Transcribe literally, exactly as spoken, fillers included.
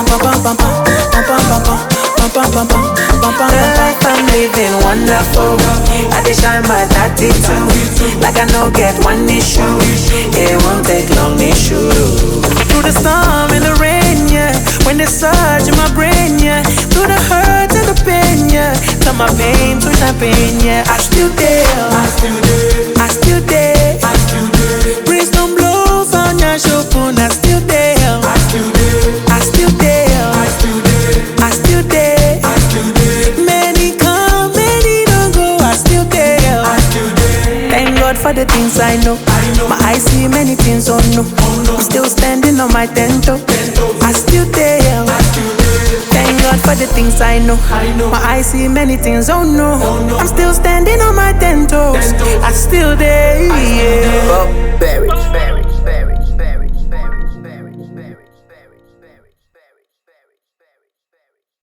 Life I'm living wonderful. I dey shine my thirty-two. Like I no get one issue. It won't take long issue. Through the storm and the rain, yeah. When they surge in my brain, yeah. Through the hurt and the pain, yeah. Turn my pain to champagne, yeah. I still there. I still there. I still there. I still there. Breeze don't blow on your shopun. I still there. I still there. I still there. I still there. I still there. I still there. Many come, many don't go. I still there. I still there. Thank God for the things I know. I know. My eyes see many things, oh no. I'm still standing on my ten toe. I still there. I still there. Thank God for the things I know. I know. My eyes see many things, oh no. Oh no. I'm still standing on my ten toes. Ten toes. I still there. I still there. Yeah. Berry.